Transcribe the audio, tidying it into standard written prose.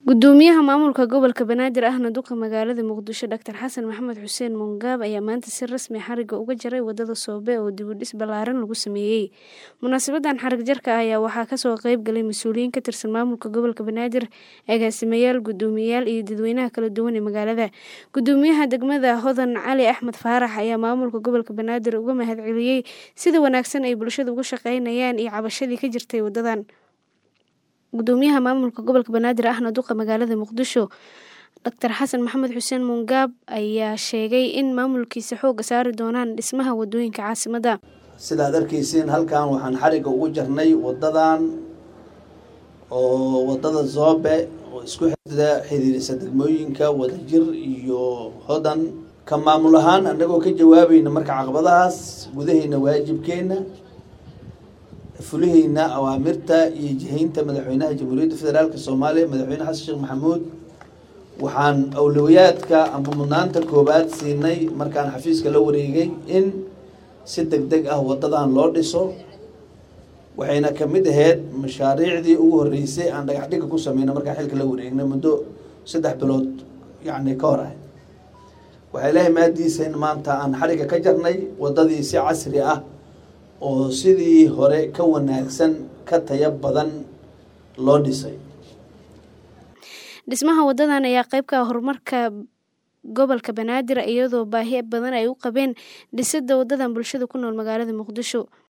Gudoomiyaha maamulka gobolka Banaadir ahna duqa magaalada Muqdisho Dr. Xasan Maxamed Xuseen Mongaab ayaa maanta si rasmi ah xariga uga jaray wadada Soobe oo dib u dhis ballaaran lagu sameeyay. Munaasabaddan xarig jarka ayaa waxaa ka soo qayb galay mas'uuliyiin ka tirsan maamulka gobolka Banaadir, agaasimayaal, gudoomiyayaal iyo dadweynaha kala duwan ee magaalada. Gudoomiyaha degmada Hodan Cali Axmed Faarax ayaa maamulka gobolka Banaadir uga mahadceliyay sida wanaagsan ay bulshada uga shaqeynayaan iyo cabashadii ka jirtay wadadan. Gudoomiyaha maamulka gobolka Banaadir ahna duqa magaalada Muqdisho Dr. Xasan Maxamed Xuseen Mongaab ayaa sheegay in maamulkiisa xoogga saari doonaan dhismaha wadooyinka caasimadda. Sidaad arkaysiin halkan waxaan xariga ugu jarnay wadadan oo wadada Soobe oo isku xiriirisa degmooyinka Wadajir iyo Hodan ka maamul ahaan anagoo ka jawaabayna marka caqabadahaas gudaheena waajibkeena fulihayna awaamirta iyo jihaynta madaxweynaha Jamhuuriyadda Federaalka Soomaaliya madaxweyne Xasan Sheekh Maxamuud waxaan awlawiyaadka ama mudnaanta koobaad siinay markaan xafiiska la wareegay in si degdeg ah wadadan loo dhiso waxayna kamid ahayd mashaariicdii ugu horeysay aan dhagax dhig ku sameeyay markaan xilka la wareegnay muddo 3 bilood ka hor ah waxay ilaahay maadiisa in maanta aan xariga ka jarnay wadadii si casri ah oo sidii hore ka wanaagsan ka tayo badan loo dhisay. Dhismaha wadadan ayaa qayb ka ah horumarka gobolka Banaadir iyadoo baahi badan ay u qabeen dhisidda wadadan bulshada ku nool magaalada Muqdisho.